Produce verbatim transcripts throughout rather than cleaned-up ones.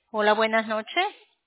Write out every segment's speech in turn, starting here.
Hola, buenas noches.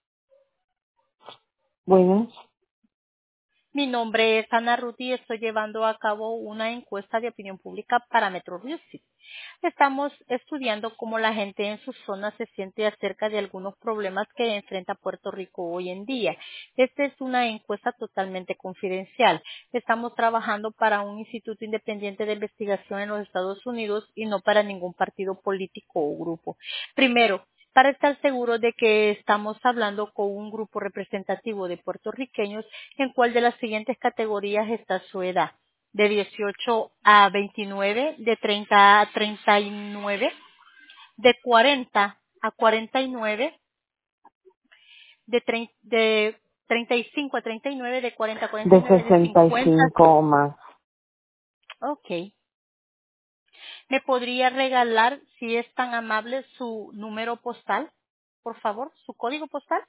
Buenas. Mi nombre es Ana Ruth y estoy llevando a cabo una encuesta de opinión pública para Metro Music. Estamos estudiando cómo la gente en su zona se siente acerca de algunos problemas que enfrenta Puerto Rico hoy en día. Esta es una encuesta totalmente confidencial. Estamos trabajando para un instituto independiente de investigación en los Estados Unidos y no para ningún partido político o grupo. Primero, para estar seguro de que estamos hablando con un grupo representativo de puertorriqueños, ¿en cuál de las siguientes categorías está su edad? De dieciocho a veintinueve, de treinta a treinta y nueve, de cuarenta a cuarenta y nueve, de, trein- de treinta y cinco a treinta y nueve, de cuarenta a cuarenta y De nueve, de sesenta y cincuenta. cinco o más. Ok. ¿Me podría regalar, si es tan amable, su número postal? Por favor, su código postal.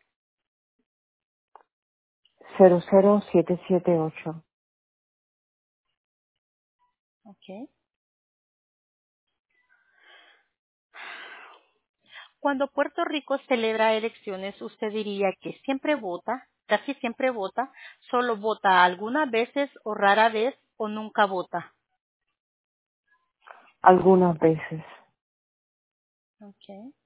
cero cero siete siete ocho. Ok. Cuando Puerto Rico celebra elecciones, usted diría que siempre vota, casi siempre vota, solo vota algunas veces o rara vez o nunca vota. Algunas veces. Okay.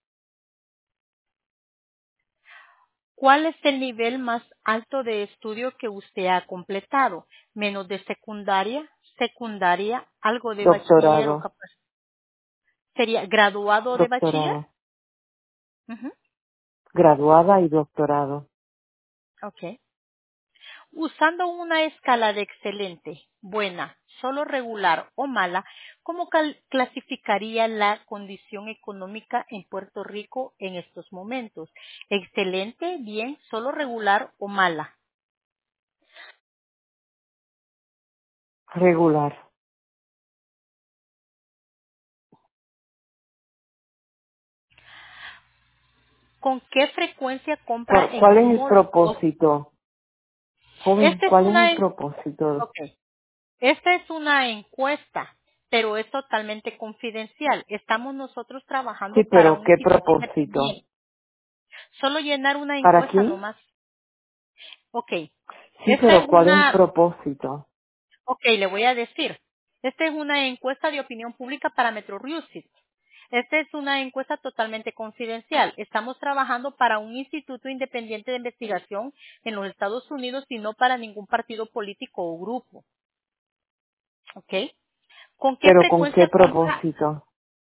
¿Cuál es el nivel más alto de estudio que usted ha completado? Menos de secundaria, secundaria, algo de bachiller o Doctorado. capaz. ¿Sería graduado de bachiller? Doctorado. Ujú. Graduada y doctorado. Ok. Usando una escala de excelente, buena, solo regular o mala, ¿cómo cal- clasificaría la condición económica en Puerto Rico en estos momentos? Excelente, bien, solo regular o mala. Regular. ¿Con qué frecuencia compra ¿Cuál, en cuál es un el mall? O- propósito? Joven, Esta es ¿cuál es el una, propósito? okay. Esta es una encuesta, pero es totalmente confidencial. Estamos nosotros Sí, trabajando para pero un ¿qué instituto propósito? independiente. Solo llenar una ¿Para encuesta quién? nomás. Ok, Sí, esta es pero ¿cuál es el una, propósito? ok, le voy a decir. Esta es una encuesta de opinión pública para Metro Music. Esta es una encuesta totalmente confidencial. Estamos trabajando para un instituto independiente de investigación en los Estados Unidos y no para ningún partido político o grupo. ¿Ok? ¿Con qué ¿Pero con qué frecuencia compra? propósito?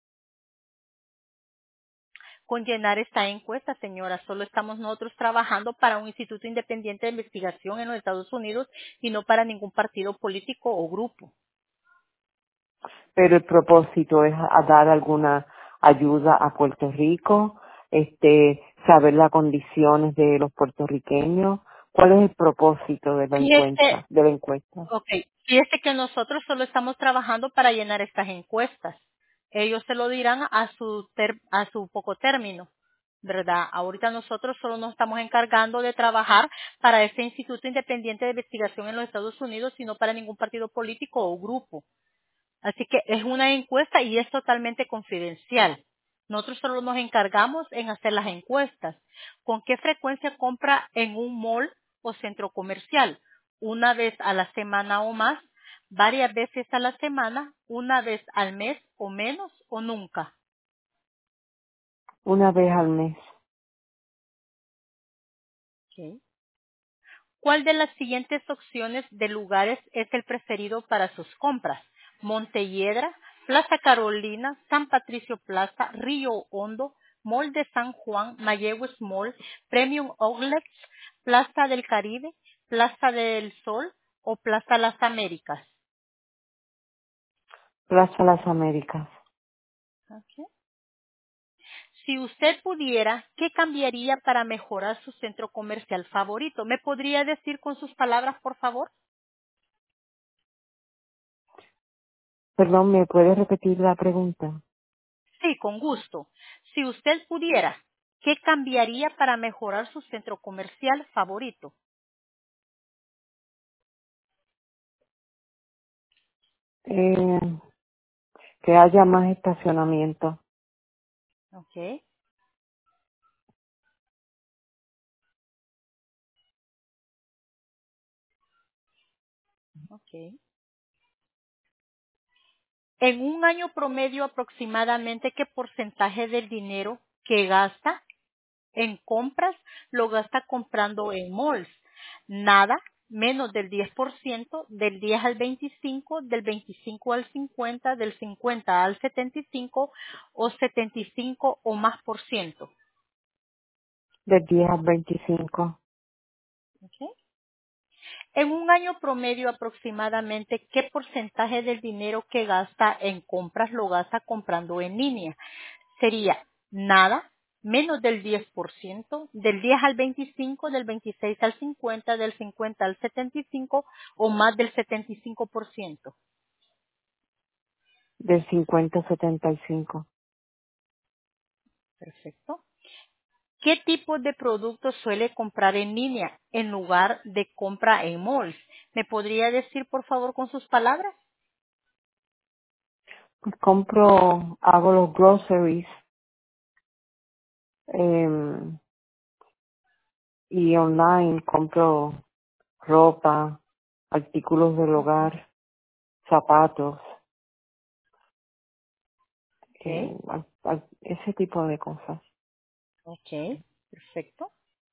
Con llenar esta encuesta, señora. Solo estamos nosotros trabajando para un instituto independiente de investigación en los Estados Unidos y no para ningún partido político o grupo. Pero el propósito es a dar alguna ayuda a Puerto Rico, este, saber las condiciones de los puertorriqueños. ¿Cuál es el propósito de la Fíjese, encuesta? De la encuesta? ok, fíjese que nosotros solo estamos trabajando para llenar estas encuestas. Ellos se lo dirán a su ter- a su poco término, ¿verdad? Ahorita nosotros solo nos estamos encargando de trabajar para este Instituto Independiente de Investigación en los Estados Unidos y no para ningún partido político o grupo. Así que es una encuesta y es totalmente confidencial. Nosotros solo nos encargamos en hacer las encuestas. ¿Con qué frecuencia compra en un mall o centro comercial? ¿Una vez a la semana o más? ¿Varias veces a la semana? ¿Una vez al mes o menos o nunca? Una vez al mes. Ok. ¿Cuál de las siguientes opciones de lugares es el preferido para sus compras? Montelledra, Plaza Carolina, San Patricio Plaza, Río Hondo, Mall de San Juan, Mayagüez Mall, Premium Outlets, Plaza del Caribe, Plaza del Sol o Plaza Las Américas. Plaza Las Américas. Ok. Si usted pudiera, ¿qué cambiaría para mejorar su centro comercial favorito? ¿Me podría decir con sus palabras, por favor? Perdón, ¿me puede repetir la pregunta? Sí, con gusto. Si usted pudiera, ¿qué cambiaría para mejorar su centro comercial favorito? Eh, que haya más estacionamiento. Okay. Okay. En un año promedio aproximadamente, ¿qué porcentaje del dinero que gasta en compras lo gasta comprando en malls? Nada, menos del diez por ciento, del diez al veinticinco, del veinticinco al cincuenta, del cincuenta al setenta y cinco o setenta y cinco o más por ciento. Del diez al veinticinco. ¿Ok? En un año promedio aproximadamente, ¿qué porcentaje del dinero que gasta en compras lo gasta comprando en línea? Sería nada, menos del diez por ciento, del diez al veinticinco, del veintiséis al cincuenta, del cincuenta al setenta y cinco o más del setenta y cinco por ciento. Del cincuenta a setenta y cinco. Perfecto. ¿Qué tipo de productos suele comprar en línea en lugar de compra en malls? ¿Me podría decir, por favor, con sus palabras? Pues compro, hago los groceries eh, y online compro ropa, artículos del hogar, zapatos, Ok, eh, al- al- ese tipo de cosas. ok, perfecto.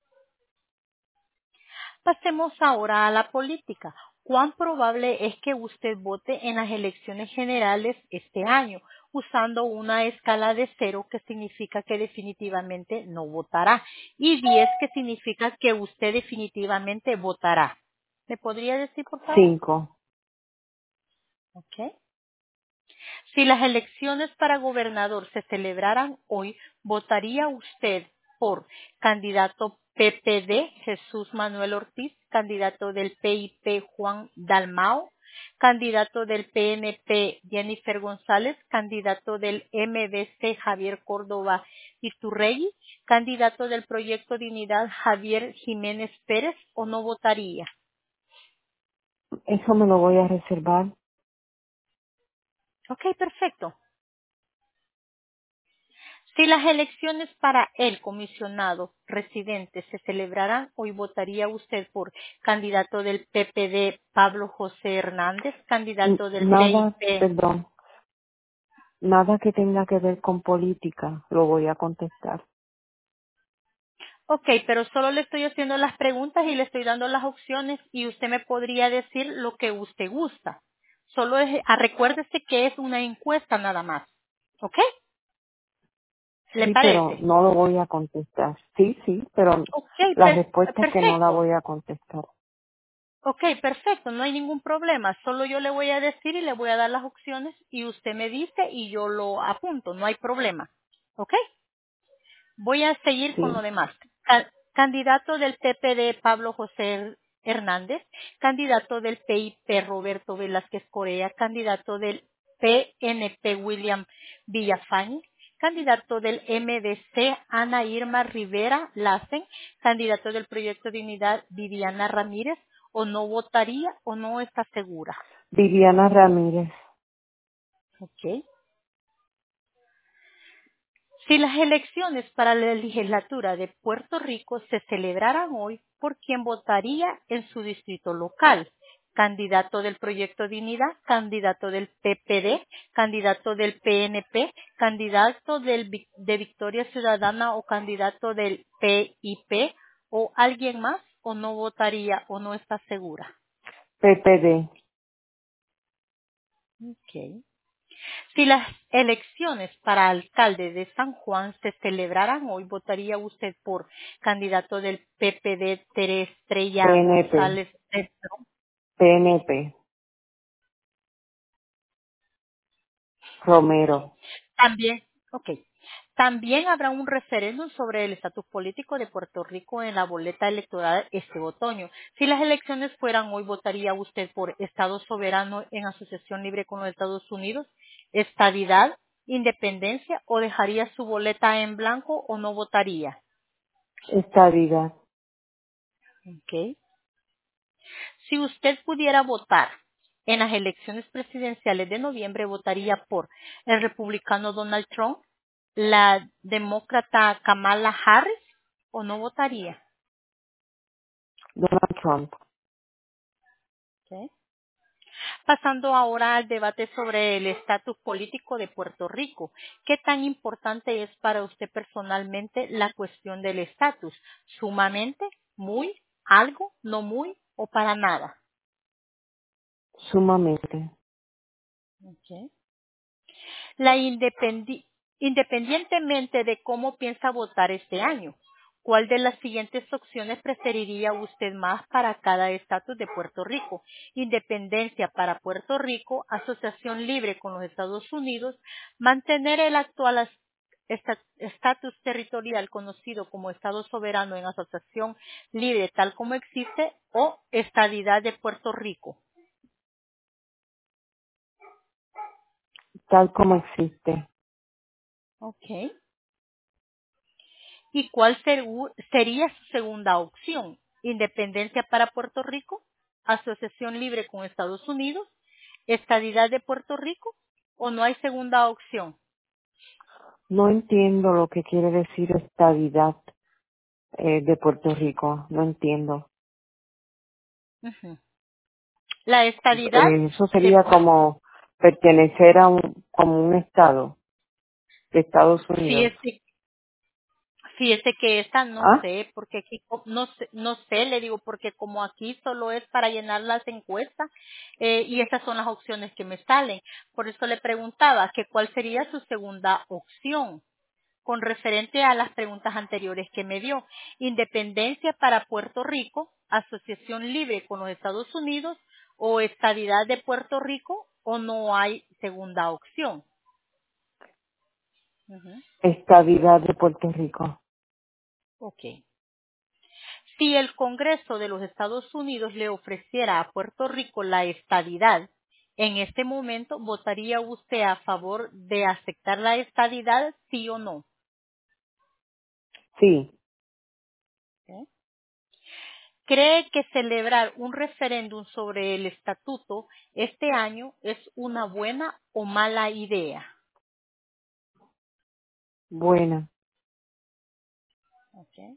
Pasemos ahora a la política. ¿Cuán probable es que usted vote en las elecciones generales este año usando una escala de cero que significa que definitivamente no votará y diez que significa que usted definitivamente votará? ¿Me podría decir, por favor? Cinco. Ok. Si las elecciones para gobernador se celebraran hoy, ¿votaría usted por candidato P P D Jesús Manuel Ortiz, candidato del P I P Juan Dalmao, candidato del P N P Jennifer González, candidato del M D C Javier Córdoba Iturregui, candidato del Proyecto Dignidad Javier Jiménez Pérez o no votaría? Eso me lo voy a reservar. Ok, perfecto. Si las elecciones para el comisionado residente se celebraran hoy, ¿votaría usted por candidato del P P D Pablo José Hernández, N- candidato del Nada, P I P? perdón, nada que tenga que ver con política, lo voy a contestar. Ok, pero solo le estoy haciendo las preguntas y le estoy dando las opciones y usted me podría decir lo que usted gusta. Solo es, ah, recuérdese que es una encuesta nada más. ¿Ok? ¿Le Sí, pero parece? no lo voy a contestar. Sí, sí, pero Ok, la per- respuesta es que no la perfecto. voy a contestar. Ok, perfecto, no hay ningún problema. Solo yo le voy a decir y le voy a dar las opciones y usted me dice y yo lo apunto, no hay problema. ¿Ok? Voy a seguir con lo Sí. demás. Ca- candidato del P P D Pablo José Hernández, candidato del P I P Roberto Velázquez Corea, candidato del P N P William Villafañe, candidato del M D C Ana Irma Rivera Lassen, candidato del Proyecto Dignidad Viviana Ramírez, o no votaría o no está segura. Viviana Ramírez. ¿Ok? Si las elecciones para la legislatura de Puerto Rico se celebraran hoy, ¿por quién votaría en su distrito local? Candidato del Proyecto Dignidad, candidato del P P D, candidato del P N P, candidato del, Vi- de Victoria Ciudadana o candidato del P I P o alguien más o no votaría o no está segura. P P D. Okay. Si las elecciones para alcalde de San Juan se celebraran hoy, ¿votaría usted por candidato del P P D Teresa Estrella P N P. González Cedro? P N P. Ok. Romero. También, ok. También habrá un referéndum sobre el estatus político de Puerto Rico en la boleta electoral este otoño. Si las elecciones fueran hoy, ¿votaría usted por Estado soberano en asociación libre con los Estados Unidos, estadidad, independencia o dejaría su boleta en blanco o no votaría? Estadidad. Ok. Si usted pudiera votar en las elecciones presidenciales de noviembre, ¿votaría por el republicano Donald Trump, la demócrata Kamala Harris o no votaría? Donald Trump. Ok. Pasando ahora al debate sobre el estatus político de Puerto Rico. ¿Qué tan importante es para usted personalmente la cuestión del estatus? ¿Sumamente? ¿Muy? ¿Algo? ¿No muy? ¿O para nada? Sumamente. Okay. La independi- independientemente de cómo piensa votar este año, ¿cuál de las siguientes opciones preferiría usted más para cada estatus de Puerto Rico? Independencia para Puerto Rico, asociación libre con los Estados Unidos, mantener el actual as- esta- estatus territorial conocido como Estado soberano en asociación libre tal como existe o estadidad de Puerto Rico. Tal como existe. Okay. ¿Y cuál segu- sería su segunda opción? ¿Independencia para Puerto Rico? ¿Asociación libre con Estados Unidos? ¿Estadidad de Puerto Rico? ¿O no hay segunda opción? No entiendo lo que quiere decir estabilidad eh, de Puerto Rico. No entiendo. Ujú. La estadidad Eh, eso de, sería como pertenecer a un, como un estado de Estados Unidos. fíjese, fíjese que esta no ¿Ah? sé, porque aquí, co- no sé, no sé, le digo, porque como aquí solo es para llenar las encuestas, eh, y estas son las opciones que me salen. Por eso le preguntaba que cuál sería su segunda opción. Con referente a las preguntas anteriores que me dio. Independencia para Puerto Rico, asociación libre con los Estados Unidos o estadidad de Puerto Rico o no hay segunda opción. Ujú. Estabilidad de Puerto Rico. Ok. Si el Congreso de los Estados Unidos le ofreciera a Puerto Rico la estadidad, en este momento, ¿votaría usted a favor de aceptar la estadidad, sí o no? Sí. ¿Eh? ¿Cree que celebrar un referéndum sobre el estatuto este año es una buena o mala idea? Buena. Ok.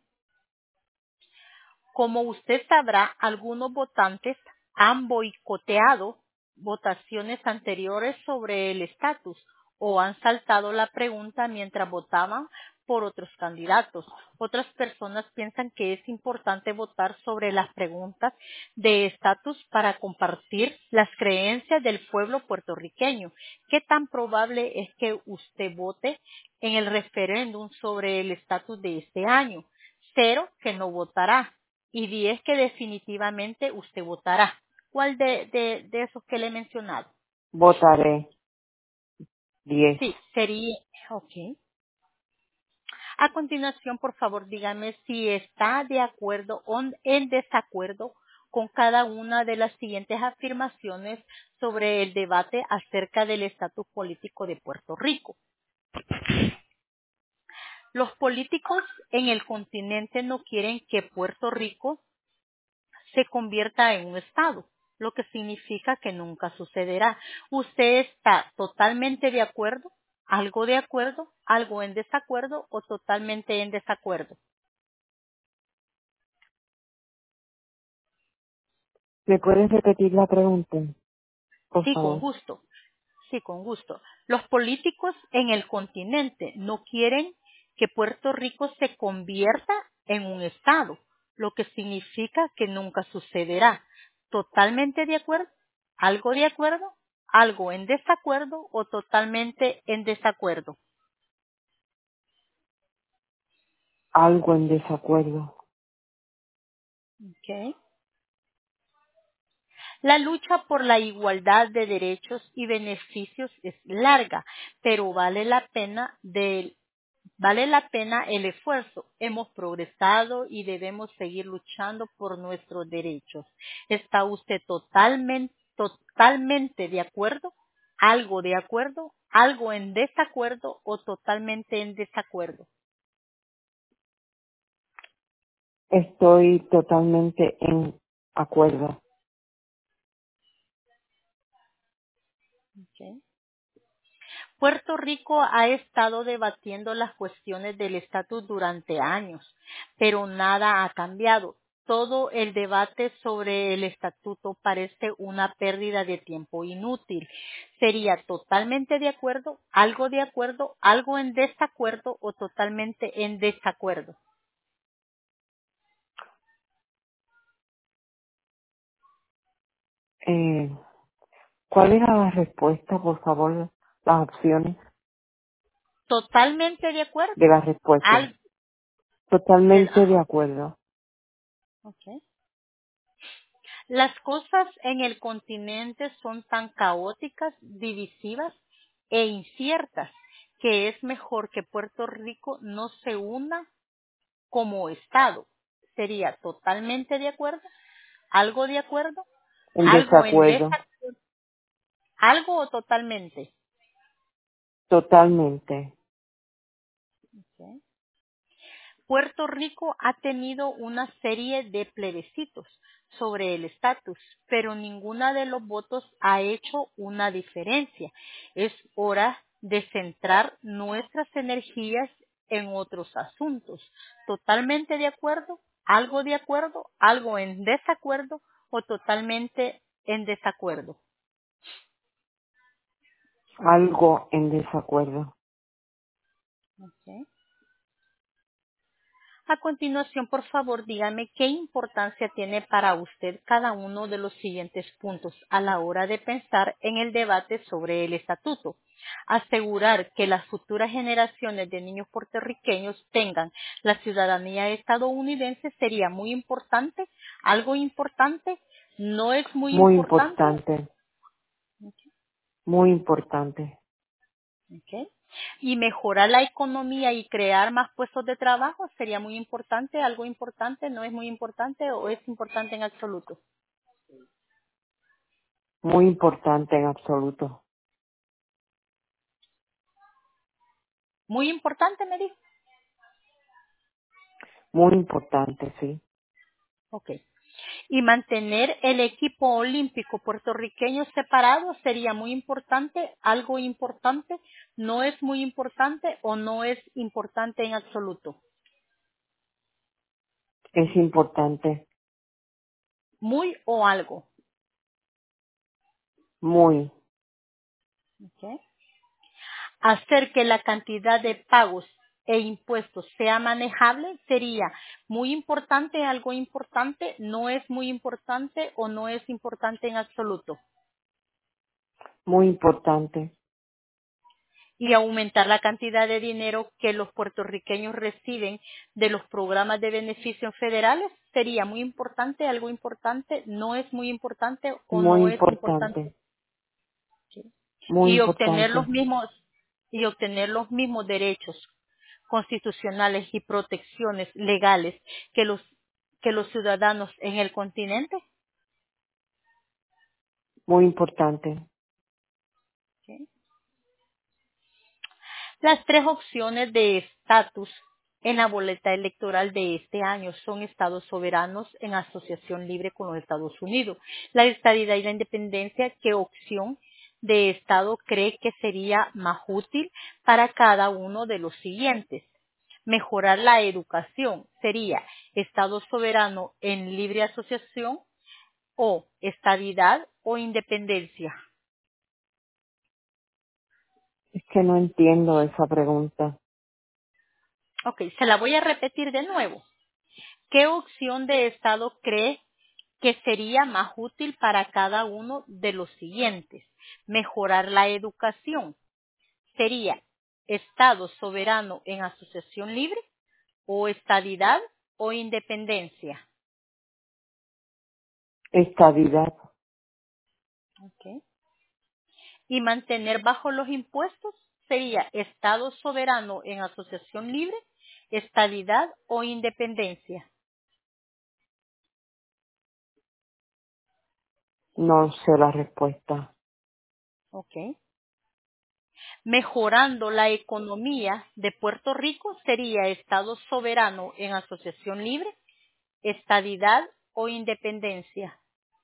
Como usted sabrá, algunos votantes han boicoteado votaciones anteriores sobre el estatus o han saltado la pregunta mientras votaban por otros candidatos. Otras personas piensan que es importante votar sobre las preguntas de estatus para compartir las creencias del pueblo puertorriqueño. ¿Qué tan probable es que usted vote en el referéndum sobre el estatus de este año? Cero, que no votará y diez que definitivamente usted votará. ¿Cuál de, de, de esos que le he mencionado? Votaré. Diez. Sí, sería, ok. A continuación, por favor, dígame si está de acuerdo o en desacuerdo con cada una de las siguientes afirmaciones sobre el debate acerca del estatus político de Puerto Rico. Los políticos en el continente no quieren que Puerto Rico se convierta en un estado, lo que significa que nunca sucederá. ¿Usted está totalmente de acuerdo, algo de acuerdo, algo en desacuerdo o totalmente en desacuerdo? ¿Me puedes repetir la pregunta, por Sí, con favor? gusto. Sí, con gusto. Los políticos en el continente no quieren que Puerto Rico se convierta en un estado, lo que significa que nunca sucederá. ¿Totalmente de acuerdo? ¿Algo de acuerdo? ¿Algo en desacuerdo o totalmente en desacuerdo? Algo en desacuerdo. Okay. La lucha por la igualdad de derechos y beneficios es larga, pero vale la pena de Vale la pena el esfuerzo. Hemos progresado y debemos seguir luchando por nuestros derechos. ¿Está usted totalmente, totalmente de acuerdo? ¿Algo de acuerdo? ¿Algo en desacuerdo o totalmente en desacuerdo? Estoy totalmente en acuerdo. Okay. Puerto Rico ha estado debatiendo las cuestiones del estatus durante años, pero nada ha cambiado. todo el debate sobre el estatuto parece una pérdida de tiempo inútil. Sería totalmente de acuerdo, algo de acuerdo, algo en desacuerdo o totalmente en desacuerdo. Eh, ¿Cuál era la respuesta, por favor? Las opciones Totalmente de acuerdo, de la respuesta. algo del, Totalmente de ajá, acuerdo. okay. Las cosas en el continente son tan caóticas, divisivas e inciertas que es mejor que Puerto Rico no se una como Estado. Sería totalmente de acuerdo, algo de acuerdo, En algo en desacuerdo. desacuerdo, algo o totalmente. Totalmente. Ok. Puerto Rico ha tenido una serie de plebiscitos sobre el estatus, pero ninguna de los votos ha hecho una diferencia. Es hora de centrar nuestras energías en otros asuntos. Totalmente de acuerdo, algo de acuerdo, algo en desacuerdo o totalmente en desacuerdo. Algo en desacuerdo. Ok. A continuación, por favor, dígame qué importancia tiene para usted cada uno de los siguientes puntos a la hora de pensar en el debate sobre el estatuto. Asegurar que las futuras generaciones de niños puertorriqueños tengan la ciudadanía estadounidense sería muy importante, algo importante, no es muy Muy importante. importante. Muy importante. Okay. Y mejorar la economía y crear más puestos de trabajo sería muy importante, algo importante, no es muy importante o es importante en absoluto. Muy importante en absoluto. Muy importante, me dijo. Muy importante, sí. Ok. Y mantener el equipo olímpico puertorriqueño separado sería muy importante, algo importante, no es muy importante o no es importante en absoluto. Es importante. Muy o algo. Muy. Ok. Hacer que la cantidad de pagos e impuestos sea manejable sería muy importante, algo importante, no es muy importante o no es importante en absoluto. Muy importante. Y aumentar la cantidad de dinero que los puertorriqueños reciben de los programas de beneficios federales sería muy importante, algo importante, no es muy importante o Muy no es importante. importante. Muy Y obtener los importante. mismos y obtener los mismos derechos constitucionales y protecciones legales que los que los ciudadanos en el continente. Muy importante. ¿Sí? Las tres opciones de estatus en la boleta electoral de este año son estados soberanos en asociación libre con los Estados Unidos. La estadidad y la independencia, ¿qué opción de estado cree que sería más útil para cada uno de los siguientes? Mejorar la educación sería estado soberano en libre asociación o estadidad o independencia. Es que no entiendo esa pregunta. Ok, se la voy a repetir de nuevo. ¿Qué opción de estado cree que sería más útil para cada uno de los siguientes? Mejorar la educación. ¿Sería estado soberano en asociación libre o estadidad o independencia? Estabilidad. Ok. Y mantener bajo los impuestos sería estado soberano en asociación libre, estadidad o independencia. No sé la respuesta. Ok. Mejorando la economía de Puerto Rico sería estado soberano en asociación libre, estadidad o independencia.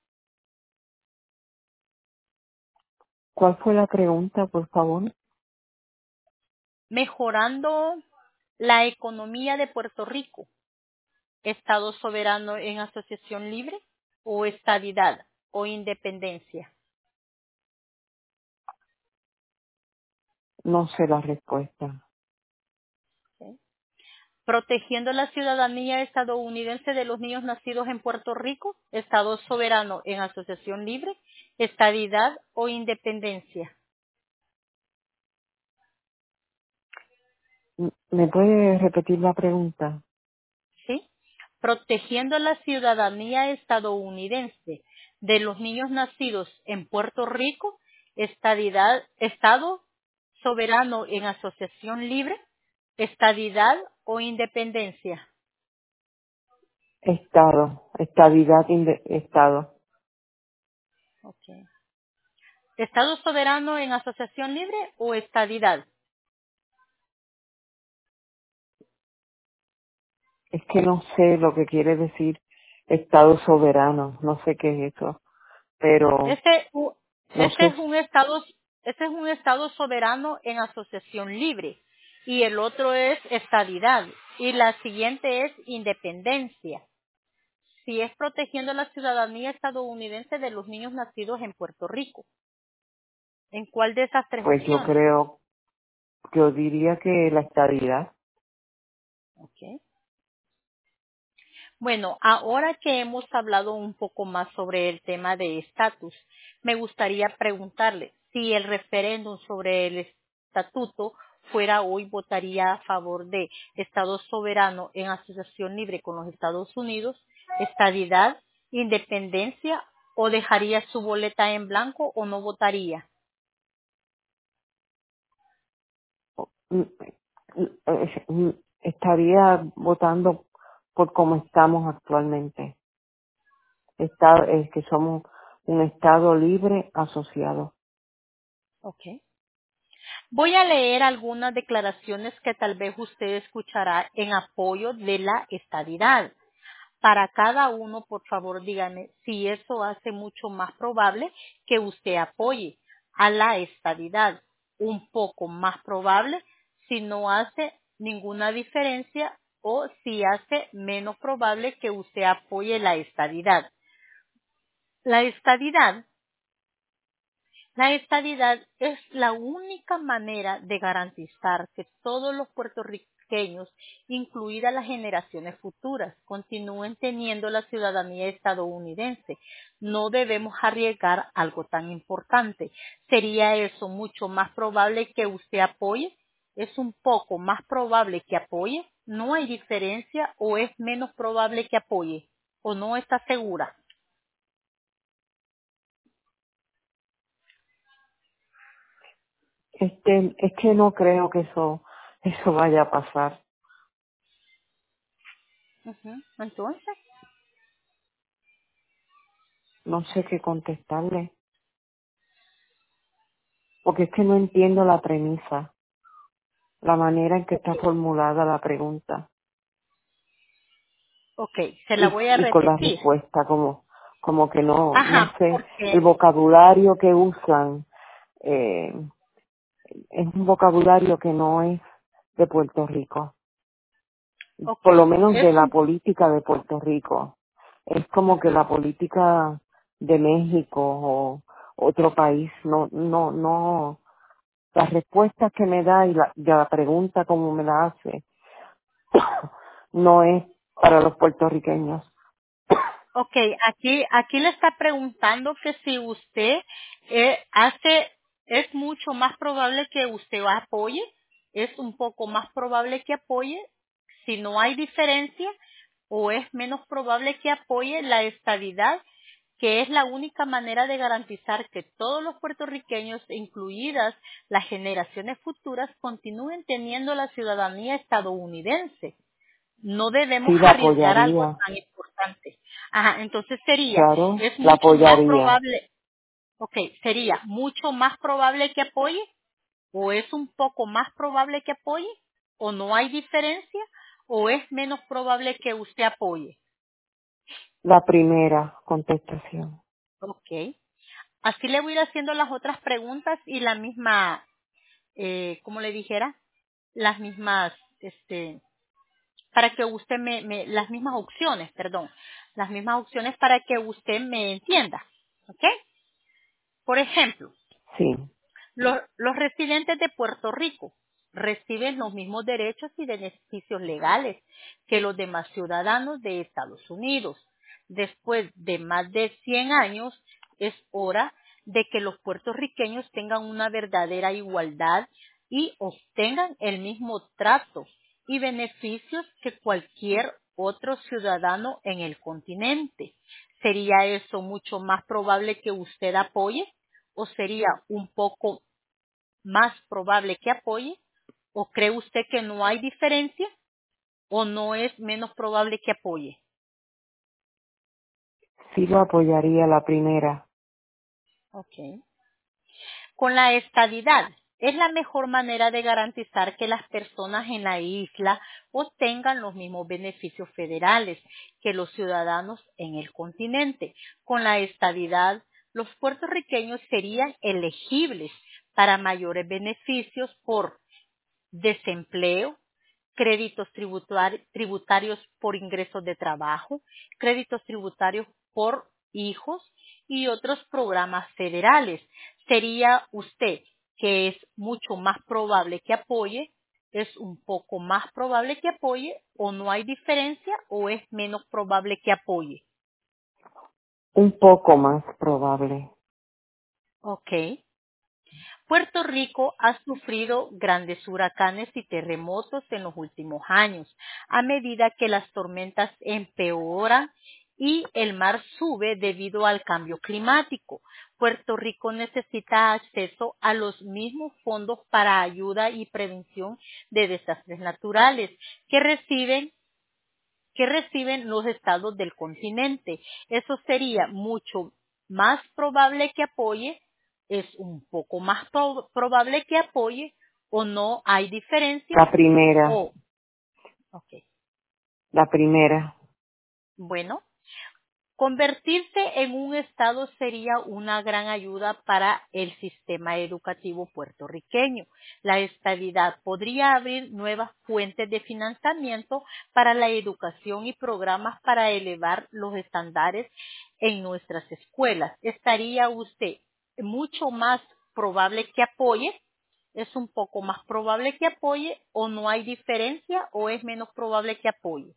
¿Cuál fue la pregunta, por favor? Mejorando la economía de Puerto Rico Estado soberano en asociación libre o estadidad o independencia. No sé la respuesta. ¿Ok? Protegiendo la ciudadanía estadounidense de los niños nacidos en Puerto Rico, Estado soberano en asociación libre, estadidad o independencia. M- ¿Me puede repetir la pregunta? ¿Sí? Protegiendo la ciudadanía estadounidense de los niños nacidos en Puerto Rico, estadidad, Estado soberano en asociación libre, estadidad o independencia. Estado, estabilidad, inde- Estado. Okay. ¿Estado soberano en asociación libre o estadidad? Es que no sé lo que quiere decir Estado soberano, no sé qué es eso, pero Este, u- no este sé, es un estado, este es un estado soberano en asociación libre y el otro es estadidad y la siguiente es independencia. Si es protegiendo la ciudadanía estadounidense de los niños nacidos en Puerto Rico. ¿En cuál de esas tres pues yo opciones? creo, yo diría que la estabilidad. Okay. Bueno, ahora que hemos hablado un poco más sobre el tema de estatus, me gustaría preguntarle si el referéndum sobre el estatuto fuera hoy, ¿votaría a favor de Estado soberano en asociación libre con los Estados Unidos, estadidad, independencia, o dejaría su boleta en blanco o no votaría? Mm, mm, eh, mm, Estaría votando por cómo estamos actualmente. Está, es que somos un Estado libre asociado. Okay. Voy a leer algunas declaraciones que tal vez usted escuchará en apoyo de la estadidad. Para cada uno, por favor, dígame si eso hace mucho más probable que usted apoye a la estadidad. Un poco más probable si no hace ninguna diferencia o si hace menos probable que usted apoye la estadidad. La estadidad La estadidad es la única manera de garantizar que todos los puertorriqueños, incluidas las generaciones futuras, continúen teniendo la ciudadanía estadounidense. No debemos arriesgar algo tan importante. ¿Sería eso mucho más probable que usted apoye? ¿Es un poco más probable que apoye? ¿No hay diferencia o es menos probable que apoye? ¿O no está segura? Este, es que no creo que eso, eso vaya a pasar. Ujú. Entonces, No sé qué contestarle, porque es que no entiendo la premisa, la manera en que está ok, formulada la pregunta ok, se la y, voy a y con la repetir. respuesta como, como que no, no Ajá, sé, el porque, vocabulario que usan eh, es un vocabulario que no es de Puerto Rico, ok, por lo menos de es la un, política de Puerto Rico. Es como que la política de México o otro país no, no, no, las respuestas que me da y la, y la pregunta como me la hace no es para los puertorriqueños. ok, aquí, aquí le está preguntando que si usted eh, hace, es mucho más probable que usted apoye, es un poco más probable que apoye, si no hay diferencia, o es menos probable que apoye la estabilidad, que es la única manera de garantizar que todos los puertorriqueños, incluidas las generaciones futuras, continúen teniendo la ciudadanía estadounidense. No debemos Sí, la arriesgar algo apoyaría, tan importante. Ajá, entonces sería, claro, es la mucho más apoyaría. probable, ok, sería mucho más probable que apoye, o es un poco más probable que apoye, o no hay diferencia, o es menos probable que usted apoye. La primera contestación. Ok. Así le voy a ir haciendo las otras preguntas y la misma, eh, como le dijera, las mismas, este, para que usted me, me, las mismas opciones, perdón, las mismas opciones para que usted me entienda, ¿ok? Por ejemplo, Sí. los, los residentes de Puerto Rico reciben los mismos derechos y beneficios legales que los demás ciudadanos de Estados Unidos. Después de más de cien años, es hora de que los puertorriqueños tengan una verdadera igualdad y obtengan el mismo trato y beneficios que cualquier otro ciudadano en el continente. ¿Sería eso mucho más probable que usted apoye? ¿O sería un poco más probable que apoye? ¿O cree usted que no hay diferencia? ¿O no es menos probable que apoye? Sí lo apoyaría la primera. Okay. Con la estadidad, es la mejor manera de garantizar que las personas en la isla obtengan los mismos beneficios federales que los ciudadanos en el continente. Con la estadidad, los puertorriqueños serían elegibles para mayores beneficios por desempleo, créditos tributar- tributarios por ingresos de trabajo, créditos tributarios por hijos y otros programas federales. ¿Sería usted que es mucho más probable que apoye, es un poco más probable que apoye, o no hay diferencia, o es menos probable que apoye? Un poco más probable. Ok. Puerto Rico ha sufrido grandes huracanes y terremotos en los últimos años, a medida que las tormentas empeoran y el mar sube debido al cambio climático. Puerto Rico necesita acceso a los mismos fondos para ayuda y prevención de desastres naturales que reciben que reciben los estados del continente. Eso sería mucho más probable que apoye, es un poco más pro- probable que apoye, o no hay diferencia, La primera. o, ok, La primera. bueno. Convertirse en un estado sería una gran ayuda para el sistema educativo puertorriqueño. La estabilidad podría abrir nuevas fuentes de financiamiento para la educación y programas para elevar los estándares en nuestras escuelas. ¿Estaría usted mucho más probable que apoye? ¿Es un poco más probable que apoye, o no hay diferencia, o es menos probable que apoye?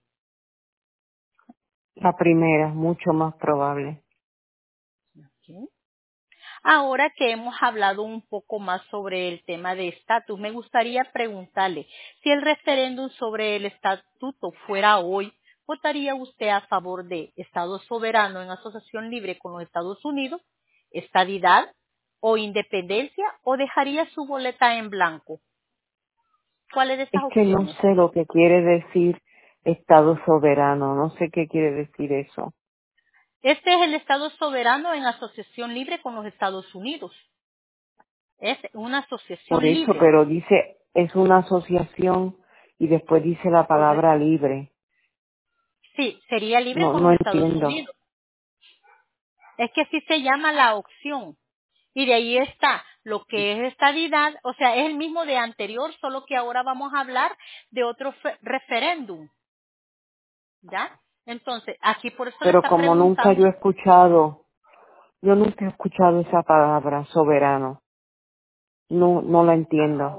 La primera, mucho más probable. Ok. Ahora que hemos hablado un poco más sobre el tema de estatus, me gustaría preguntarle, si el referéndum sobre el estatuto fuera hoy, ¿votaría usted a favor de Estado soberano en asociación libre con los Estados Unidos, estadidad o independencia, o dejaría su boleta en blanco? ¿Cuáles de Es esas que no opciones? sé lo que quiere decir Estado soberano. No sé qué quiere decir eso. Este es el Estado soberano en asociación libre con los Estados Unidos. Es una Por asociación eso, libre. pero dice, es una asociación y después dice la Correcto. palabra libre. Sí, sería libre No, con no los Estados entiendo. Unidos. Es que así se llama la opción. Y de ahí está lo que es estadidad, o sea, es el mismo de anterior, solo que ahora vamos a hablar de otro fe- referéndum, ¿ya? Entonces, aquí por eso le Pero está como nunca yo preguntando. he escuchado, yo nunca he escuchado esa palabra, soberano. No, no la Ah, entiendo.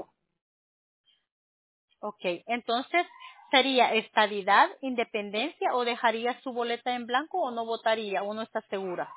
ok, entonces, ¿sería estadidad, independencia, o dejaría su boleta en blanco, o no votaría, o no está segura?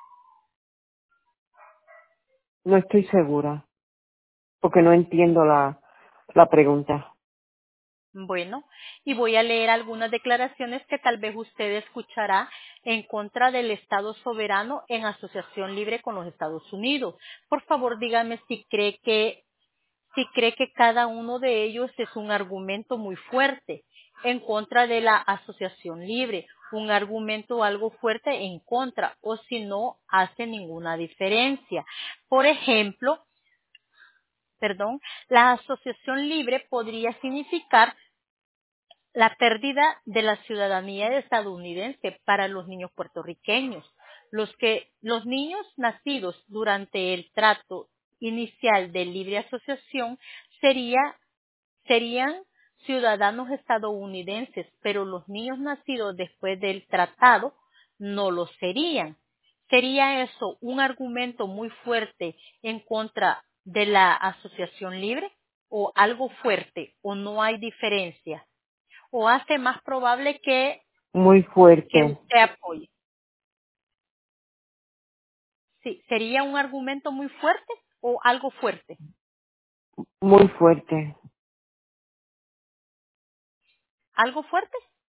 No estoy segura, porque no entiendo la, la pregunta. Bueno, y voy a leer algunas declaraciones que tal vez usted escuchará en contra del Estado soberano en asociación libre con los Estados Unidos. Por favor, dígame si cree que si cree que cada uno de ellos es un argumento muy fuerte en contra de la asociación libre, un argumento algo fuerte en contra, o si no hace ninguna diferencia. Por ejemplo, perdón, la asociación libre podría significar la pérdida de la ciudadanía estadounidense para los niños puertorriqueños. Los que los niños nacidos durante el trato inicial de libre asociación sería, serían ciudadanos estadounidenses, pero los niños nacidos después del tratado no lo serían. ¿Sería eso un argumento muy fuerte en contra de la asociación libre? ¿O algo fuerte? ¿O no hay diferencia? ¿O hace más probable que, Muy que fuerte, usted apoye? Sí, ¿sería un argumento muy fuerte o algo fuerte? muy fuerte. ¿Algo fuerte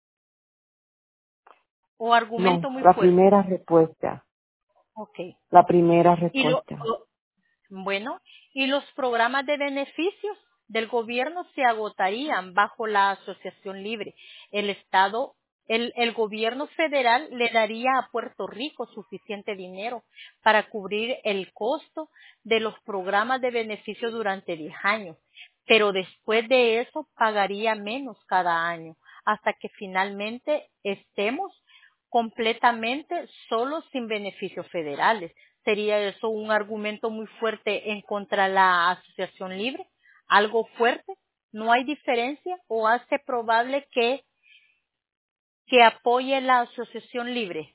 o argumento No, muy la fuerte? primera respuesta, Ok. la primera Y lo, respuesta. lo- bueno, y los programas de beneficios del gobierno se agotarían bajo la asociación libre. El Estado, el, el gobierno federal le daría a Puerto Rico suficiente dinero para cubrir el costo de los programas de beneficio durante diez años. Pero después de eso pagaría menos cada año hasta que finalmente estemos completamente solo sin beneficios federales. ¿Sería eso un argumento muy fuerte en contra de la asociación libre? ¿Algo fuerte? ¿No hay diferencia o hace probable que, que apoye la asociación libre?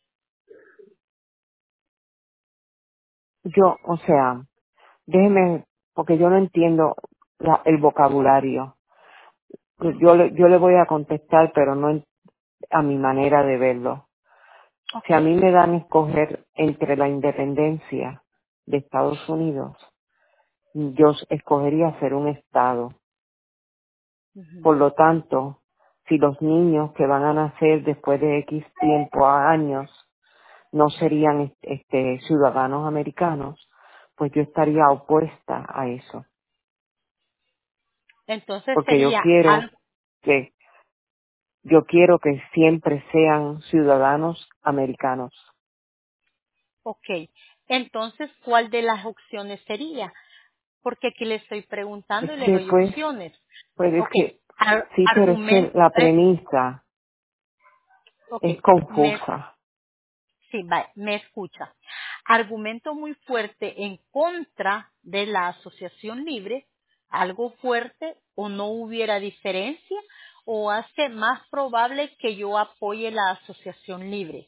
Yo, o sea, déjeme, porque yo no entiendo la- el vocabulario. Yo le, yo le voy a contestar, pero no en- a mi manera de verlo. Si Ok. a mí me dan a escoger entre la independencia de Estados Unidos, yo escogería ser un Estado. Ujú. Por lo tanto, si los niños que van a nacer después de X tiempo a años no serían este, ciudadanos americanos, pues yo estaría opuesta a eso. Entonces Porque yo sería quiero algo, que, yo quiero que siempre sean ciudadanos americanos. ok. Entonces, ¿cuál de las opciones sería? Porque aquí le estoy Es preguntando y le que doy pues, opciones. pues es Ok. que, Ar- sí, pero es que argumento, la eh, premisa ok. es Me confusa. Sí, va, me escucha. Argumento muy fuerte en contra de la asociación libre, algo fuerte o no hubiera diferencia o hace más probable que yo apoye la asociación libre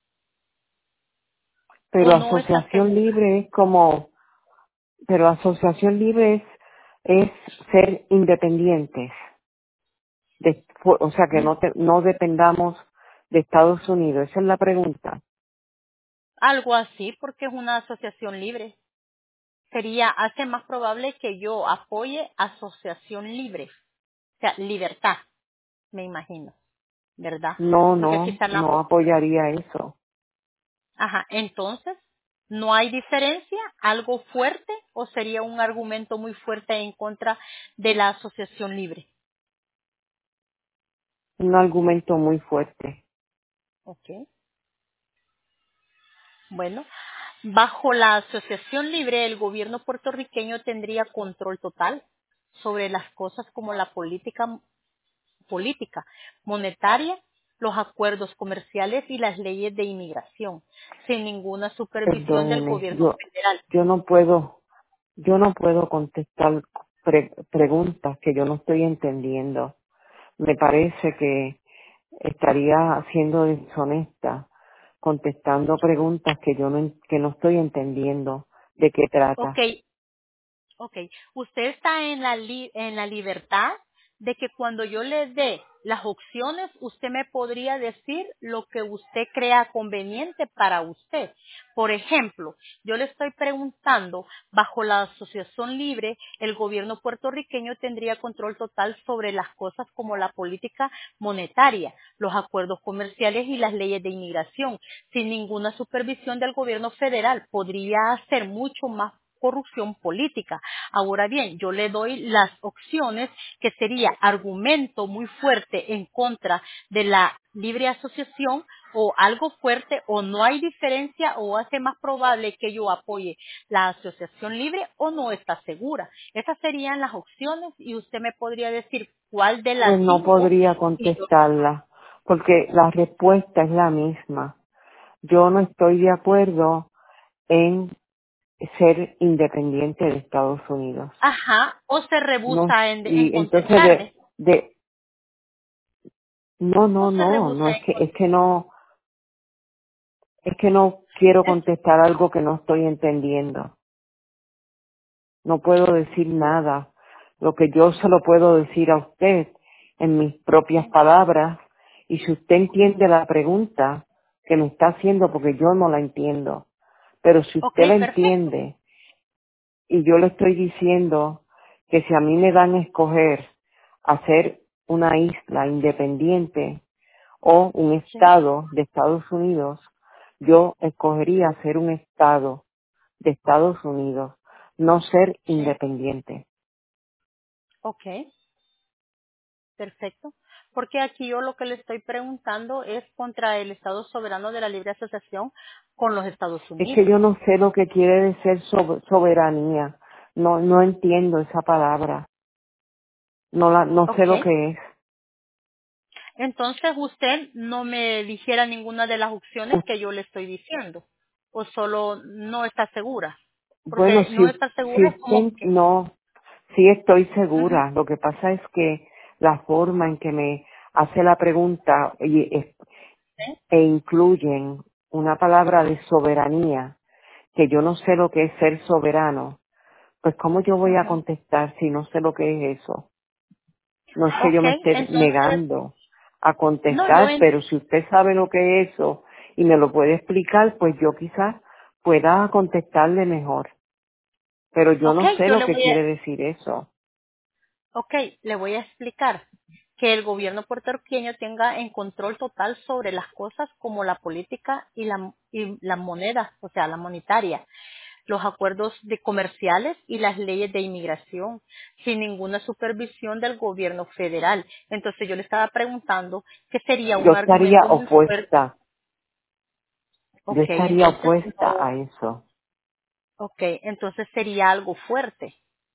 o Pero no está asociación segura. libre es como, pero asociación libre es, es ser independientes. De- o sea, que Mm, no, te- no dependamos de Estados Unidos. Esa es la pregunta. Algo así porque es una asociación libre. Sería, hace más probable que yo apoye asociación libre, o sea, libertad, me imagino, ¿verdad? No, Porque aquí no, están las no apoyaría eso. Ajá, entonces, ¿no hay diferencia? ¿Algo fuerte o sería un argumento muy fuerte en contra de la asociación libre? Un argumento muy fuerte. Ok. Bueno, bajo la asociación libre, el gobierno puertorriqueño tendría control total sobre las cosas como la política, política monetaria, los acuerdos comerciales y las leyes de inmigración, sin ninguna supervisión del Perdóneme, gobierno yo, federal. yo no puedo, yo no puedo contestar pre- preguntas que yo no estoy entendiendo. Me parece que estaría siendo deshonesta contestando preguntas que yo no, en- que no estoy entendiendo de qué Ok, trata. Ok, usted está en la, li- en la libertad de que cuando yo le dé las opciones, usted me podría decir lo que usted crea conveniente para usted. Por ejemplo, yo le estoy preguntando, bajo la asociación libre, el gobierno puertorriqueño tendría control total sobre las cosas como la política monetaria, los acuerdos comerciales y las leyes de inmigración, sin ninguna supervisión del gobierno federal. Podría hacer mucho más corrupción política. Ahora bien, yo le doy las opciones que sería argumento muy fuerte en contra de la libre asociación o algo fuerte o no hay diferencia o hace más probable que yo apoye la asociación libre o no está segura. Esas serían las opciones y usted me podría decir cuál de Pues las no cinco podría y yo, contestarla, porque la respuesta es la misma. Yo no estoy de acuerdo en ser independiente de Estados Unidos. ajá, o se No, rehúsa en, en y entonces de, contestarle. de, no, No no, se no, no rehúsa es en que, es contestar. que no, es que no quiero Es- contestar algo que no estoy entendiendo. No puedo decir nada. Lo que yo se lo puedo decir a usted en mis propias palabras, y si usted entiende la pregunta que me está haciendo, porque yo no la entiendo, pero si Ok, usted la perfecto. entiende, y yo le estoy diciendo que si a mí me dan a escoger hacer una isla independiente o un Sí, estado de Estados Unidos, yo escogería ser un estado de Estados Unidos, no ser sí. independiente. Ok, perfecto. Porque aquí yo lo que le estoy preguntando es contra el Estado soberano de la libre asociación con los Estados Es que Unidos. yo no sé lo que quiere decir sob- soberanía. No, no entiendo esa palabra. No la, no sé Ok. lo que es. Entonces usted no me dijera ninguna de las opciones que yo le estoy diciendo. O solo no está segura. Bueno, Porque si, no estar si segura es como usted que... no, sí estoy Ujú, segura. Lo que pasa es que la forma en que me hace la pregunta y, es- ¿sí? e incluyen una palabra de soberanía, que yo no sé lo que es ser soberano, pues ¿cómo yo voy a Ujú. contestar si no sé lo que es eso? No es que yo Ok, me esté entonces, negando a no, yo contestar, en- pero si usted sabe lo que es eso y me lo puede explicar, pues yo quizás pueda contestarle mejor. Pero yo ok, no sé yo lo le que voy a, quiere decir eso. ok, le voy a explicar que el gobierno puertorriqueño tenga en control total sobre las cosas como la política y la, y la moneda, o sea, la monetaria, los acuerdos de comerciales y las leyes de inmigración, sin ninguna supervisión del gobierno federal. Entonces yo le estaba preguntando que sería Yo un estaría argumento muy fuerte. opuesta, yo Ok, estaría entonces opuesta no, a eso. ok, entonces sería algo fuerte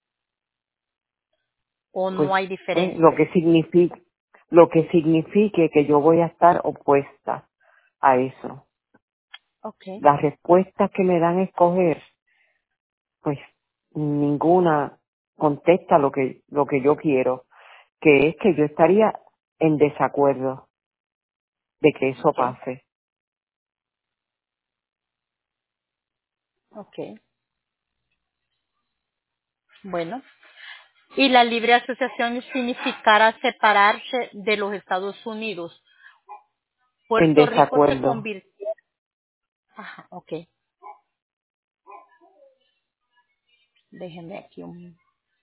o Pues, no hay pues lo diferencia. que significa, lo que signifique que yo voy a estar opuesta a eso. Ok, Las respuestas que me dan a escoger, pues ninguna contesta lo que, lo que yo quiero, que es que yo estaría en desacuerdo de que eso ok, pase. ok. Bueno, y la libre asociación significará separarse de los Estados Unidos. En Puerto Rico se desacuerdo. convirtió. Ajá, ok. Déjenme aquí un.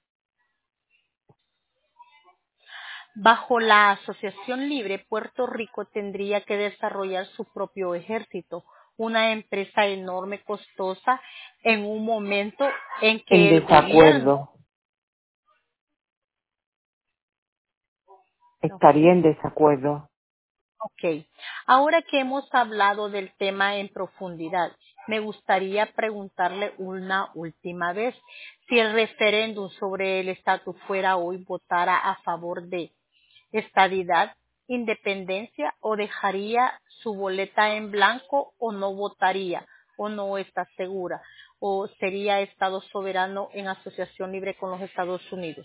Bajo la Asociación Libre, Puerto Rico tendría que desarrollar su propio ejército, una empresa enorme, costosa, en un momento en En que el gobierno. desacuerdo. Estaría Ok. en desacuerdo. Ok. Ahora que hemos hablado del tema en profundidad, me gustaría preguntarle una última vez. Si el referéndum sobre el estatus fuera hoy, ¿votara a favor de estadidad, independencia o dejaría su boleta en blanco o no votaría o no está segura o sería Estado soberano en asociación libre con los Estados Unidos?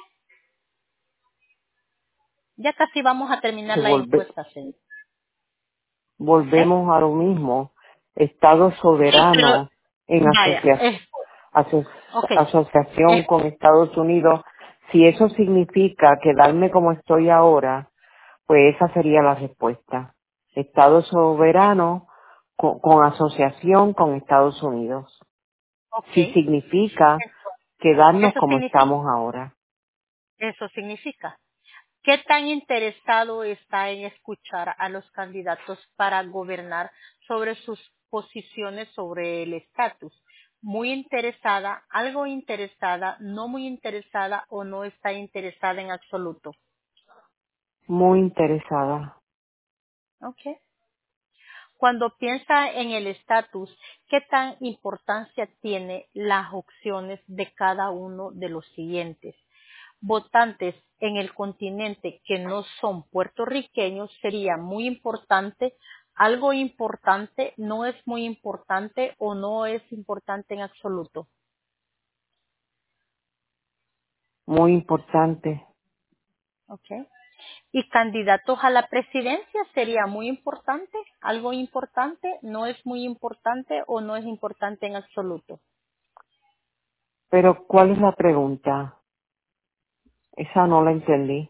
Ya casi vamos a terminar Se la volve- encuesta, señor. ¿Eh? volvemos a lo mismo. Estado Sí, pero soberano en vaya, asocia- es, aso- ok, asociación es, con Estados Unidos. Si eso significa quedarme como estoy ahora, pues esa sería la respuesta. Estado soberano con, con asociación con Estados Unidos. ok. Si significa quedarnos Eso como significa, estamos ahora. eso significa. ¿Qué tan interesado está en escuchar a los candidatos para gobernar sobre sus posiciones sobre el estatus? Muy interesada, algo interesada, no muy interesada o no está interesada en absoluto. Muy interesada. Okay. Cuando piensa en el estatus, ¿qué tan importancia tiene las opciones de cada uno de los siguientes? Votantes en el continente que no son puertorriqueños sería muy importante, algo importante, no es muy importante o no es importante en absoluto. Muy importante. Okay. ¿Y candidatos a la presidencia sería muy importante? ¿Algo importante? ¿No es muy importante o no es importante en absoluto? Pero, ¿cuál es la pregunta? Esa no la entendí.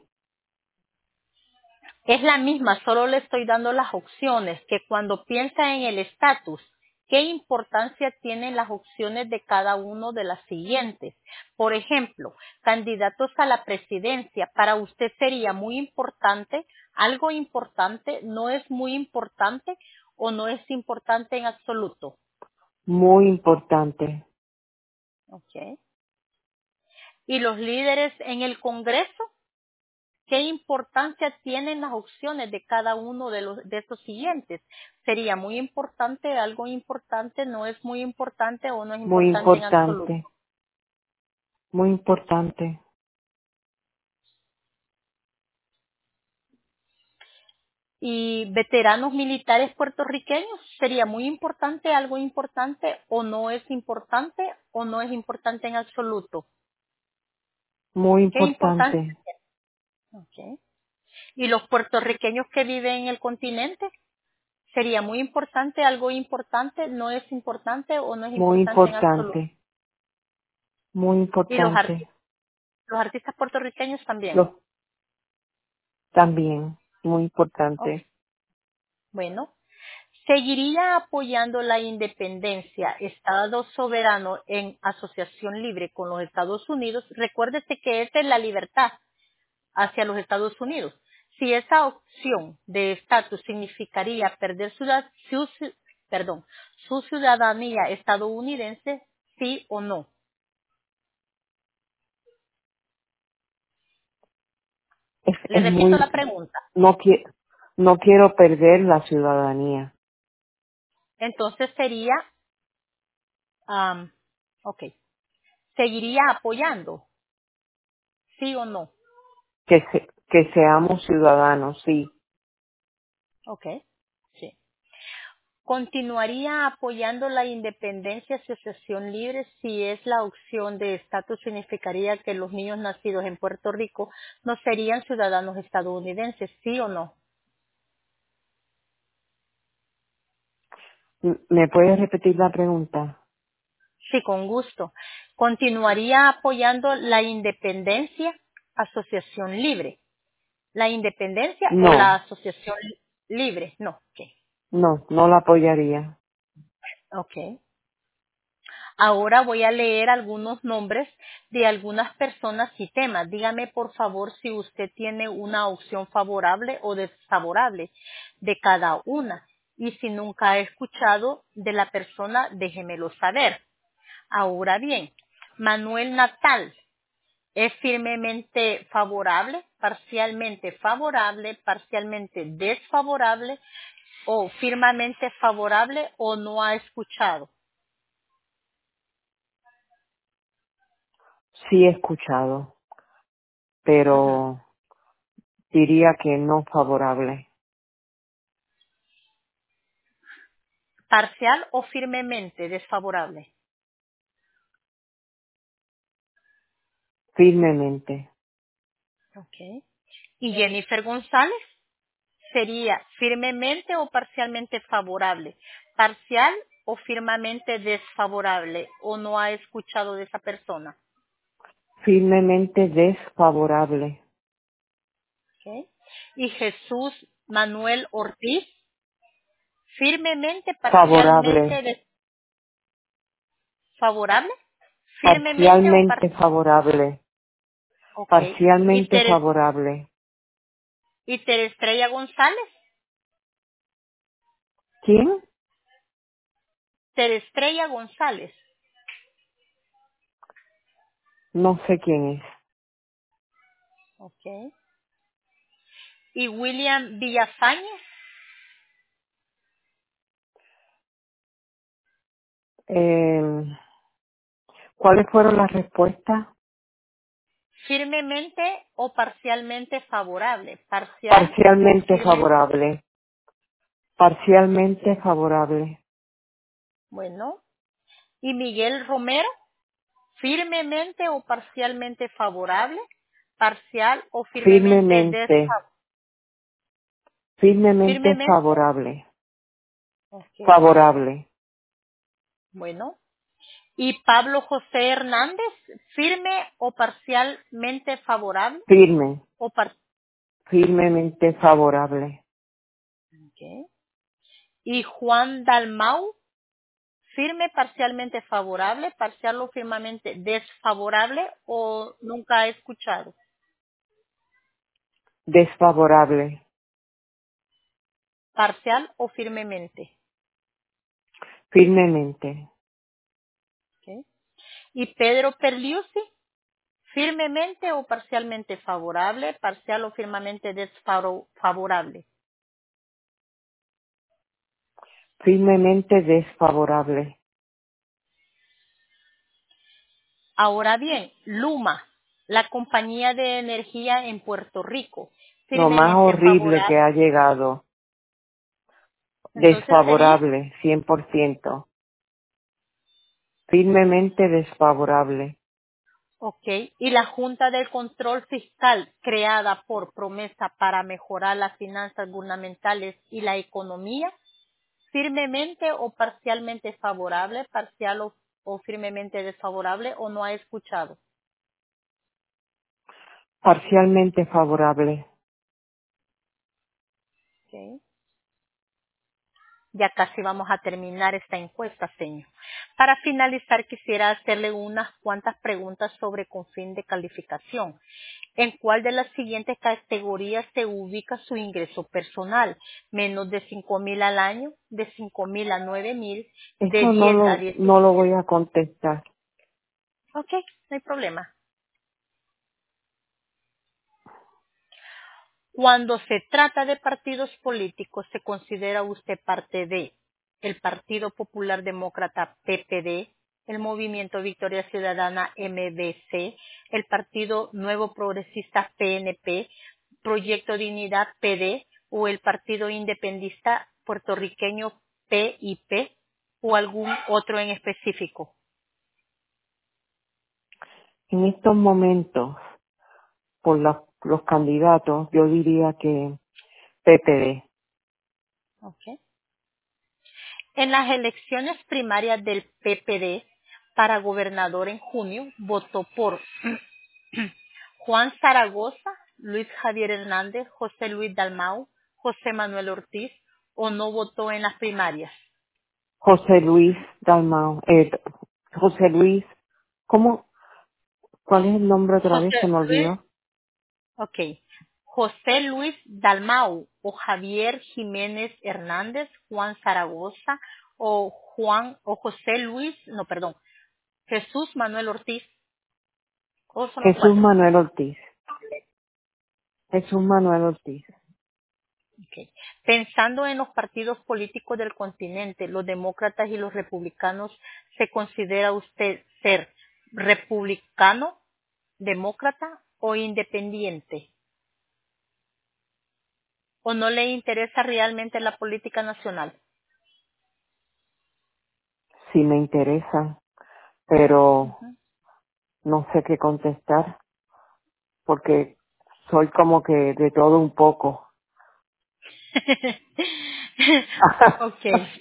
Es la misma, solo le estoy dando las opciones, que cuando piensa en el estatus, ¿qué importancia tienen las opciones de cada uno de las siguientes? Por ejemplo, candidatos a la presidencia, para usted sería muy importante, algo importante, no es muy importante o no es importante en absoluto. Muy importante. Okay. ¿Y los líderes en el Congreso? ¿Qué importancia tienen las opciones de cada uno de los de estos siguientes? Sería muy importante, algo importante, no es muy importante o no es Muy importante en absoluto. importante. Muy importante. Y veteranos militares puertorriqueños, sería muy importante, algo importante o no es importante o no es importante en absoluto. Muy ¿Qué importancia? importante. Okay. ¿Y los puertorriqueños que viven en el continente? Sería muy importante, algo importante, no es importante o no es Muy importante en absoluto. importante. Muy Y los importante. artistas, los artistas puertorriqueños también. Los también. Muy Ok. importante. Bueno, seguiría apoyando la independencia, Estado soberano en asociación libre con los Estados Unidos. Recuérdese que esta es la libertad hacia los Estados Unidos. Si esa opción de estatus significaría perder su, su, perdón, su ciudadanía estadounidense, sí o no. Es, Le es repito muy, la pregunta. no quiero, no quiero perder la ciudadanía. Entonces sería, um, ok, seguiría apoyando, sí o no. Que se, que seamos ciudadanos, sí. Ok, sí. Continuaría apoyando la independencia y asociación libre si es la opción de estatus significaría que los niños nacidos en Puerto Rico no serían ciudadanos estadounidenses, sí o no. M- ¿Me puedes repetir la pregunta? Sí, con gusto. Continuaría apoyando la independencia, asociación libre. ¿La independencia o la No, asociación libre? No. Ok. no, no la apoyaría. Ok. Ahora voy a leer algunos nombres de algunas personas y temas. Dígame por favor si usted tiene una opción favorable o desfavorable de cada una. Y si nunca ha escuchado de la persona, déjemelo saber. Ahora bien, Manuel Natal es firmemente favorable, parcialmente favorable, parcialmente desfavorable o firmemente favorable o no ha escuchado. Sí he escuchado, Ujú. pero diría que no favorable. Parcial o firmemente desfavorable. Firmemente. Okay. Y Jennifer González sería firmemente o parcialmente favorable, parcial o firmemente desfavorable o no ha escuchado de esa persona. Firmemente desfavorable. Okay. Y Jesús Manuel Ortiz, firmemente, Favorable. parcialmente desfavorable, firmemente o Parcialmente parcialmente. favorable. Okay. Y Parcialmente Teres, favorable. y Terestrella González, ¿Quién? Terestrella González. No sé quién es. Okay. Y William Villafañe, Eh, ¿Cuáles fueron las respuestas? firmemente o parcialmente favorable, parcial o Parcialmente firme. favorable. Parcialmente favorable. Bueno. Y Miguel Romero, firmemente o parcialmente favorable, parcial o firmemente Firmemente, desfavorable. firmemente Firmemente. favorable, Ok. favorable, Bueno. Y Pablo José Hernández, firme o parcialmente favorable firme, o par firmemente favorable, ok. Y Juan Dalmau, firme, parcialmente favorable, parcial o firmemente desfavorable o nunca he escuchado. desfavorable, Parcial o firmemente. firmemente, Ok. Y Pedro Perliusi, firmemente o parcialmente favorable, parcial o firmemente desfavorable. firmemente desfavorable. Ahora bien, Luma, la compañía de energía en Puerto Rico, Lo más firmemente horrible que favorable. ha llegado, Entonces sería, desfavorable, cien por ciento, firmemente desfavorable. ok, y la Junta de Control Fiscal creada por promesa para mejorar las finanzas gubernamentales y la economía, firmemente o parcialmente favorable, parcial o, o firmemente desfavorable o no ha escuchado. Parcialmente favorable. Ok. Ya casi vamos a terminar esta encuesta, señor. Para finalizar, quisiera hacerle unas cuantas preguntas sobre con fin de calificación. ¿En cuál de las siguientes categorías se ubica su ingreso personal? Menos de cinco mil al año, de cinco mil a nueve mil, de Eso no diez a lo, no lo voy diecisiete. a contestar. Ok, no hay problema. Cuando se trata de partidos políticos, ¿se considera usted parte de el Partido Popular Demócrata P P D, el Movimiento Victoria Ciudadana M V C, el Partido Nuevo Progresista P N P, Proyecto Dignidad P D o el Partido Independentista Puertorriqueño P I P o algún otro en específico? En estos momentos, por la- los candidatos, yo diría que P P D. Okay. En las elecciones primarias del P P D para gobernador en junio, votó por Juan Zaragoza, Luis Javier Hernández, José Luis Dalmau, José Manuel Ortiz, o no votó en las primarias. José Luis Dalmau. Eh, José Luis, ¿cómo? ¿Cuál es el nombre otra vez? José Se me Luis, olvidó. ok. José Luis Dalmau o Javier Jiménez Hernández, Juan Zaragoza o Juan o José Luis, no, perdón, Jesús Manuel Ortiz, o son los Jesús cuatro. Manuel Ortiz. Jesús Manuel Ortiz. Okay. Pensando en los partidos políticos del continente, los demócratas y los republicanos, ¿se considera usted ser republicano, demócrata o independiente? ¿O no le interesa realmente la política nacional? Sí me interesa, pero Ujú. no sé qué contestar porque soy como que de todo un poco. Ok.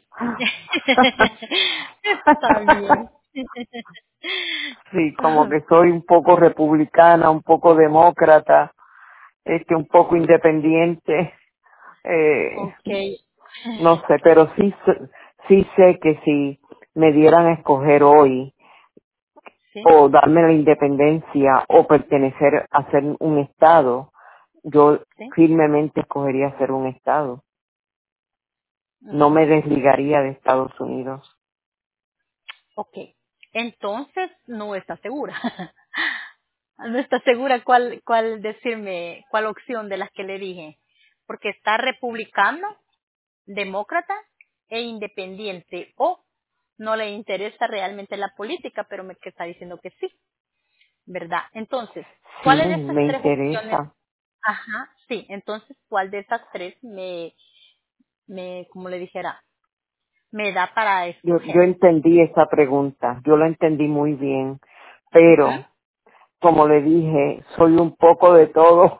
Está bien. Sí, como que soy un poco republicana, un poco demócrata, este, un poco independiente, eh, Ok. no sé, pero sí, sé- sí sé que si me dieran a escoger hoy Sí. o darme la independencia o pertenecer a ser un estado, yo Sí. firmemente escogería ser un estado. No Ujú. me desligaría de Estados Unidos. Ok, entonces no está segura. No está segura cuál, cuál decirme, cuál opción de las que le dije. Porque está republicano, demócrata e independiente. O no le interesa realmente la política, pero me que está diciendo que sí, ¿verdad? Entonces, Sí, ¿cuáles de esas me tres opciones? interesa. Ajá, sí. Entonces, ¿cuál de esas tres me, me, como le dijera, me da para Yo, yo escoger? entendí esa pregunta, yo la entendí muy bien, Ujú. pero como le dije, soy un poco de todo.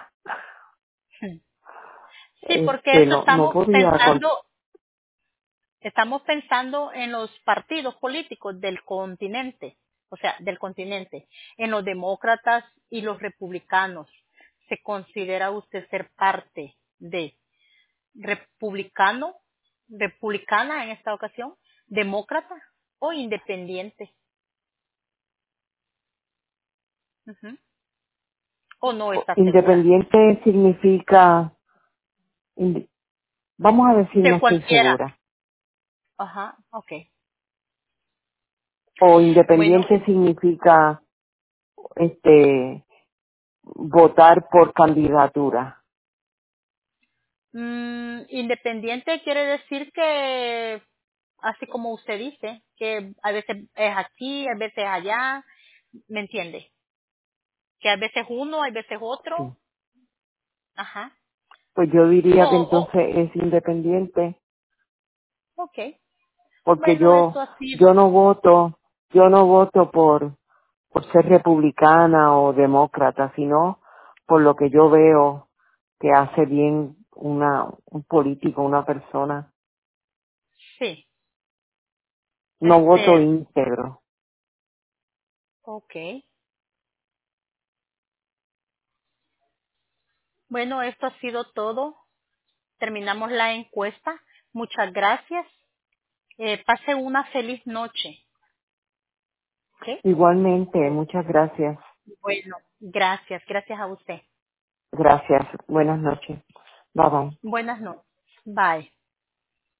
Sí, porque Este, eso no, no estamos podía, con- pensando, estamos pensando en los partidos políticos del continente, o sea, del continente, en los demócratas y los republicanos. ¿Se considera usted ser parte de republicano, republicana en esta ocasión, demócrata o independiente? Ujú. ¿O no está segura? independiente significa, inde- vamos a decir, De no estoy cualquiera. segura. Ajá, ok. O Bueno, independiente significa, este, votar por candidatura. mm, independiente quiere decir que, así como usted dice, que a veces es aquí, a veces allá, ¿me entiende? Que a veces uno, a veces Sí. otro. Ajá. Pues yo diría que O, o, entonces es independiente, ok. porque Bueno, yo, esto ha sido, yo no voto, yo no voto por, por ser republicana o demócrata, sino por lo que yo veo que hace bien una, un político, una persona. sí, No voto este, íntegro. ok. Bueno, esto ha sido todo. Terminamos la encuesta. Muchas gracias. Eh, pase una feliz noche. ¿Ok? Igualmente, muchas gracias. Bueno, gracias. Gracias a usted. Gracias. Buenas noches. Bye bye. Buenas noches. Bye.